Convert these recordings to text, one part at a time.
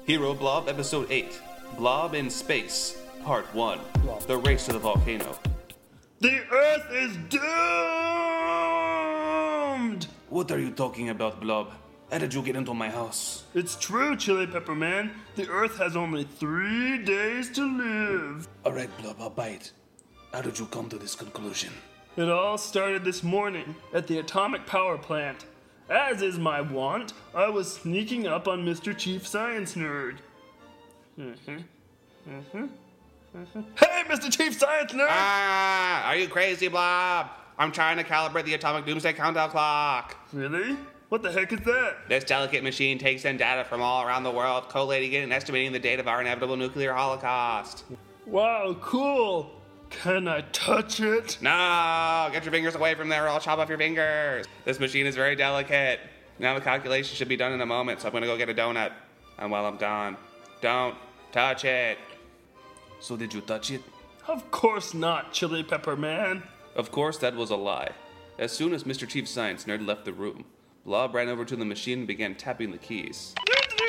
Hero Blob Episode 8, Blob in Space, Part 1, The Race to the Volcano. The Earth is doomed! What are you talking about, Blob? How did you get into my house? It's true, Chili Pepper Man. The Earth has only 3 days to live. Alright, Blob, I'll buy it. How did you come to this conclusion? It all started this morning at the atomic power plant. As is my wont, I was sneaking up on Mr. Chief Science Nerd. Hey, Mr. Chief Science Nerd! Are you crazy, Blob? I'm trying to calibrate the atomic doomsday countdown clock. Really? What the heck is that? This delicate machine takes in data from all around the world, collating it and estimating the date of our inevitable nuclear holocaust. Wow, cool! Can I touch it? No! Get your fingers away from there or I'll chop off your fingers. This machine is very delicate. Now the calculation should be done in a moment, so I'm gonna go get a donut. And while I'm gone, don't touch it. So did you touch it? Of course not, Chili Pepper Man. Of course, that was a lie. As soon as Mr. Chief Science Nerd left the room, Blob ran over to the machine and began tapping the keys.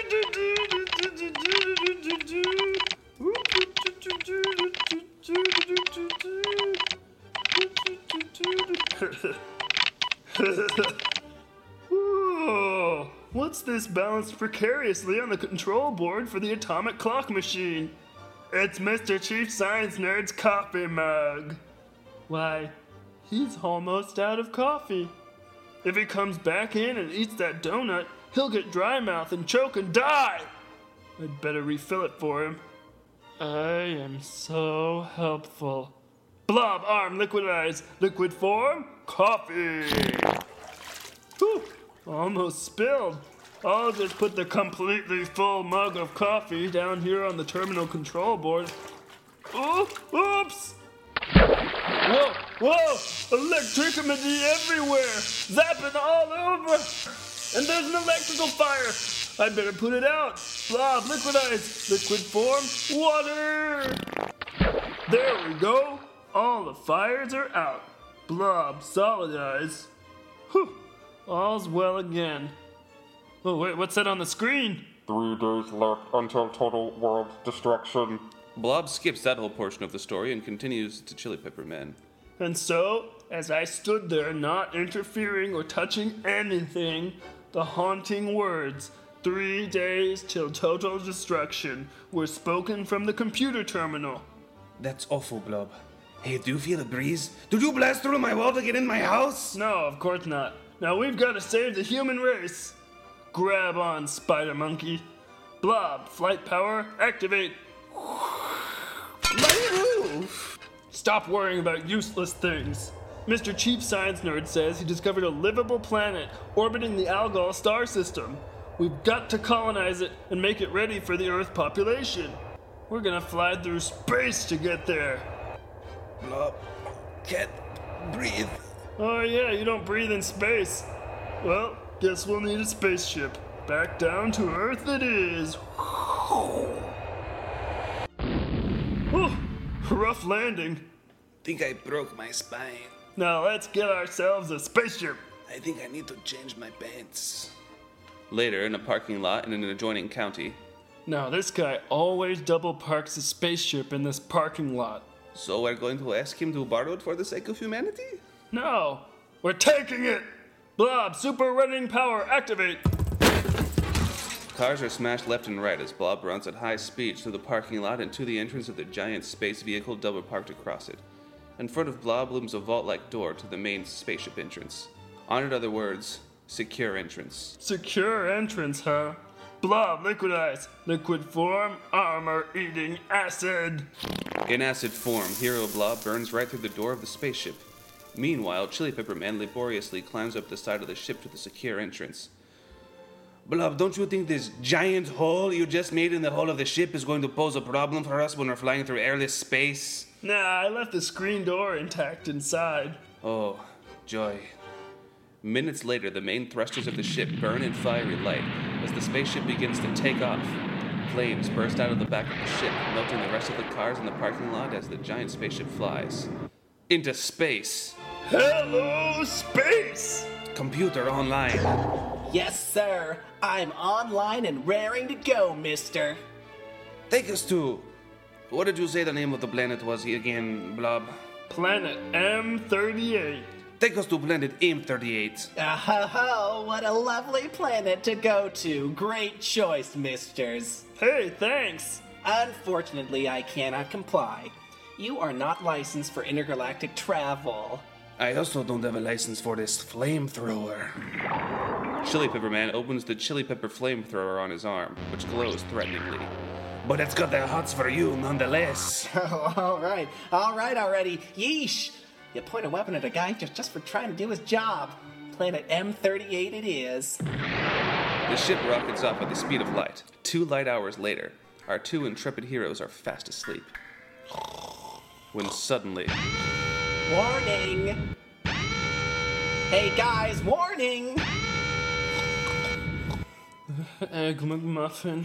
Whoa, what's this balanced precariously on the control board for the atomic clock machine? It's Mr. Chief Science Nerd's coffee mug. Why, he's almost out of coffee. If he comes back in and eats that donut, he'll get dry mouth and choke and die. I'd better refill it for him. I am so helpful. Blob arm, liquid eyes, liquid form, coffee. Whew, almost spilled. I'll just put the completely full mug of coffee down here on the terminal control board. Oh, oops! Whoa, whoa! Electricity everywhere! Zapping all over! And there's an electrical fire! I better put it out! Blob, liquid eyes, liquid form, water! There we go! All the fires are out. Blob, solid eyes. Whew, all's well again. Oh, wait, what's that on the screen? 3 days left until total world destruction. Blob skips that whole portion of the story and continues to Chili Pepper Man. And so, as I stood there not interfering or touching anything, the haunting words, 3 days till total destruction, were spoken from the computer terminal. That's awful, Blob. Hey, do you feel a breeze? Did you blast through my wall to get in my house? No, of course not. Now we've got to save the human race. Grab on, Spider Monkey. Blob, flight power, activate. My roof! Stop worrying about useless things. Mr. Chief Science Nerd says he discovered a livable planet orbiting the Algol star system. We've got to colonize it and make it ready for the Earth population. We're gonna fly through space to get there. Blob, can't breathe. Oh yeah, you don't breathe in space. Well, guess we'll need a spaceship. Back down to Earth it is. Oh, rough landing. Think I broke my spine. Now let's get ourselves a spaceship. I think I need to change my pants. Later, in a parking lot in an adjoining county. Now this guy always double parks a spaceship in this parking lot. So we're going to ask him to borrow it for the sake of humanity? No, we're taking it! Blob, super running power, activate! Cars are smashed left and right as Blob runs at high speeds through the parking lot and to the entrance of the giant space vehicle double parked across it. In front of Blob looms a vault-like door to the main spaceship entrance. On it are the words, secure entrance. Secure entrance, huh? Blob, liquid eyes, liquid form, armor-eating acid. In acid form, Hero Blob burns right through the door of the spaceship. Meanwhile, Chili Pepper Man laboriously climbs up the side of the ship to the secure entrance. Blob, don't you think this giant hole you just made in the hull of the ship is going to pose a problem for us when we're flying through airless space? Nah, I left the screen door intact inside. Oh, joy. Minutes later, the main thrusters of the ship burn in fiery light as the spaceship begins to take off. Flames burst out of the back of the ship, melting the rest of the cars in the parking lot as the giant spaceship flies. Into space. Hello, space! Computer online. Yes, sir. I'm online and raring to go, mister. Take us to... What did you say the name of the planet was again, Blob? Planet M38. Take us to planet M38. Oh, what a lovely planet to go to. Great choice, misters. Hey, thanks. Unfortunately, I cannot comply. You are not licensed for intergalactic travel. I also don't have a license for this flamethrower. Chili Pepper Man opens the Chili Pepper flamethrower on his arm, which glows threateningly. But it's got the hots for you nonetheless. Oh, all right already. Yeesh. You point a weapon at a guy just for trying to do his job. Planet M38 it is. The ship rockets off at the speed of light. 2 light hours later, our 2 intrepid heroes are fast asleep. When suddenly... Warning! Hey guys, warning! Egg McMuffin.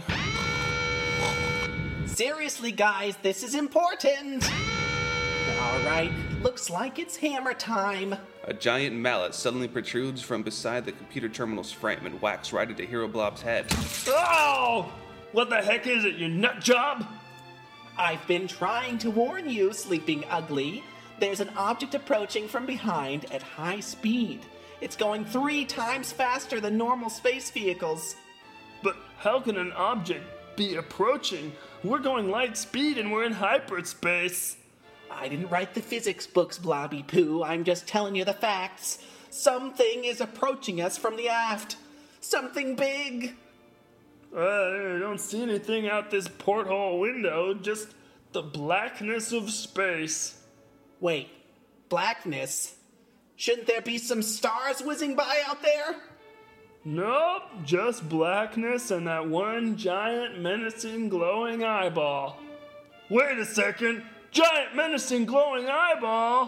Seriously, guys, this is important! Alright, looks like it's hammer time. A giant mallet suddenly protrudes from beside the computer terminal's frame and whacks right into Hero Blob's head. Oh! What the heck is it, you nut job? I've been trying to warn you, Sleeping Ugly. There's an object approaching from behind at high speed. It's going 3 times faster than normal space vehicles. But how can an object be approaching? We're going light speed and we're in hyperspace. I didn't write the physics books, Blobby Poo. I'm just telling you the facts. Something is approaching us from the aft. Something big. I don't see anything out this porthole window, just the blackness of space. Wait, blackness? Shouldn't there be some stars whizzing by out there? Nope, just blackness and that one giant menacing glowing eyeball. Wait a second, giant menacing glowing eyeball?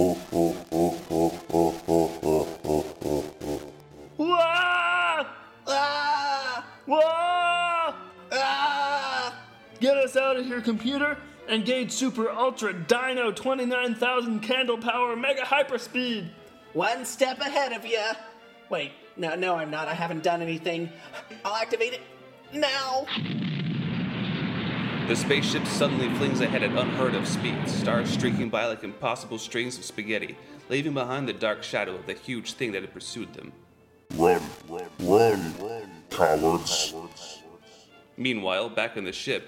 Wah! Ah! Wah! Ah! Get us out of here, computer! Engage Super Ultra Dino 29,000 candle power mega hyperspeed! One step ahead of you. Wait, no, I'm not. I haven't done anything. I'll activate it now. The spaceship suddenly flings ahead at unheard of speeds, stars streaking by like impossible strings of spaghetti, leaving behind the dark shadow of the huge thing that had pursued them. Run, cowards. Meanwhile, back in the ship...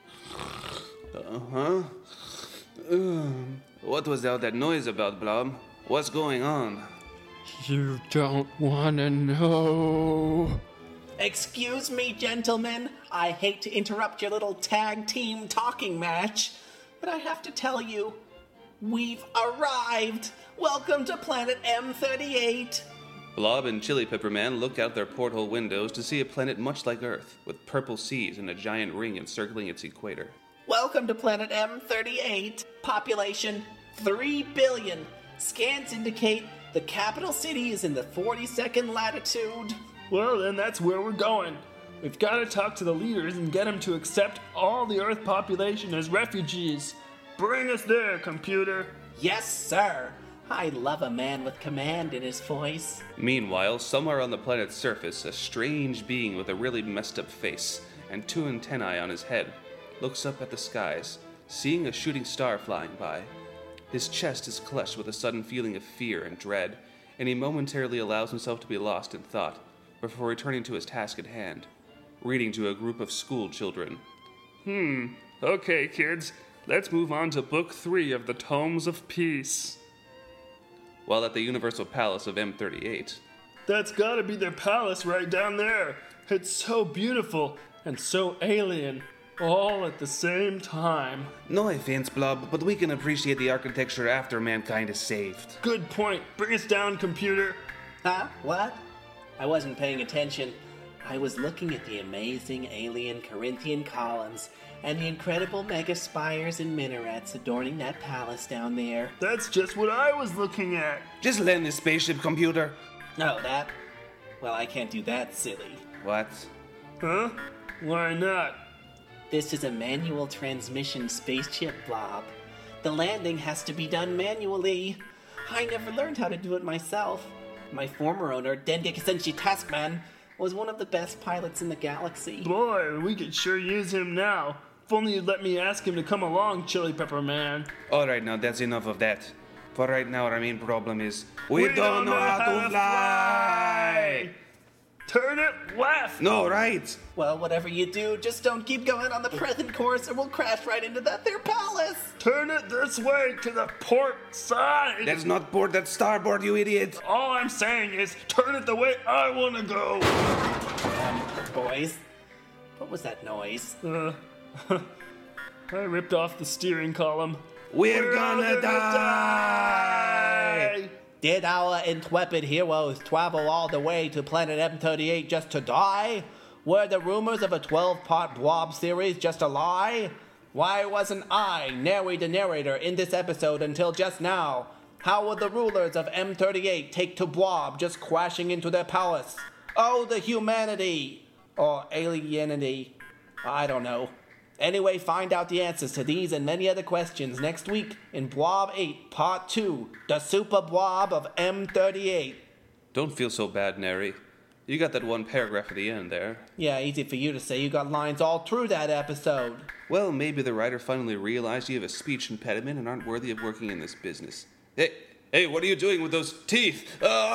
What was all that noise about, Blob? What's going on? You don't wanna know. Excuse me, gentlemen. I hate to interrupt your little tag team talking match, but I have to tell you, we've arrived. Welcome to planet M38. Blob and Chili Pepper Man look out their porthole windows to see a planet much like Earth, with purple seas and a giant ring encircling its equator. Welcome to planet M38. Population 3 billion. Scans indicate the capital city is in the 42nd latitude. Well, then that's where we're going. We've got to talk to the leaders and get them to accept all the Earth population as refugees. Bring us there, computer. Yes, sir. I love a man with command in his voice. Meanwhile, somewhere on the planet's surface, a strange being with a really messed up face and 2 antennae on his head looks up at the skies, seeing a shooting star flying by. His chest is clutched with a sudden feeling of fear and dread, and he momentarily allows himself to be lost in thought before returning to his task at hand, reading to a group of school children. Okay, kids, let's move on to Book 3 of the Tomes of Peace. While at the Universal Palace of M38, That's gotta be their palace right down there. It's so beautiful and so alien, all at the same time. no offense, Blob, but we can appreciate the architecture after mankind is saved. Good point. Bring us down, computer. Huh? What? I wasn't paying attention. I was looking at the amazing alien Corinthian columns and the incredible mega spires and minarets adorning that palace down there. That's just what I was looking at. Just land this spaceship, computer. Oh, that? Well, I can't do that, silly. What? Huh? Why not? This is a manual transmission spaceship, Blob. The landing has to be done manually. I never learned how to do it myself. My former owner, Dendik Senshi Taskman, was one of the best pilots in the galaxy. Boy, we could sure use him now. If only you'd let me ask him to come along, Chili Pepper Man. Alright, now that's enough of that. For right now, our main problem is we don't know how to fly! Turn it left! No, right! Well, whatever you do, just don't keep going on the present course or we'll crash right into that there palace. Turn it this way to the port side! That's not port, that's starboard, you idiot! All I'm saying is, turn it the way I want to go! Boys, what was that noise? I ripped off the steering column. We're gonna die! Did our intrepid heroes travel all the way to planet M38 just to die? Were the rumors of a 12-part Blob series just a lie? Why wasn't I, Nary the narrator, in this episode until just now? How would the rulers of M38 take to Blob just crashing into their palace? Oh, the humanity! Or alienity. I don't know. Anyway, find out the answers to these and many other questions next week in Blob 8, Part 2, The Super Blob of M38. Don't feel so bad, Neri. You got that one paragraph at the end there. Yeah, easy for you to say. You got lines all through that episode. Well, maybe the writer finally realized you have a speech impediment and aren't worthy of working in this business. Hey, what are you doing with those teeth?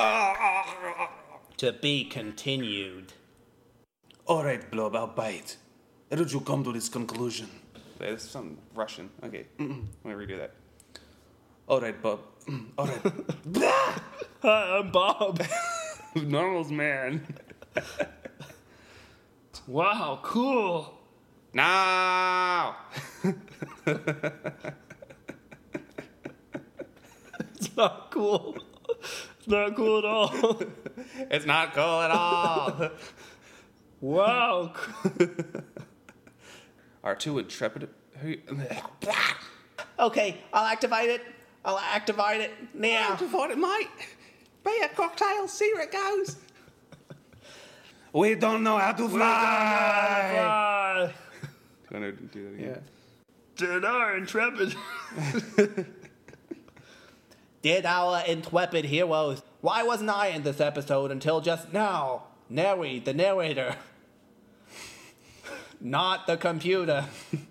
To be continued. All right, Blob, I'll bite. How did you come to this conclusion? That's some Russian. Okay, let me redo that. All right, Bob. All right. Hi, I'm Bob. Normal's man. Wow, cool. Now. It's not cool. It's not cool at all. It's not cool at all. Wow. Our two intrepid. Okay, I'll activate it. Now. Activate it, mate. Be a cocktail. See where it goes. We don't know how to fly. Gonna do that again. Did our intrepid. Did our intrepid heroes. Why wasn't I in this episode until just now? Neri, the narrator. Not the computer.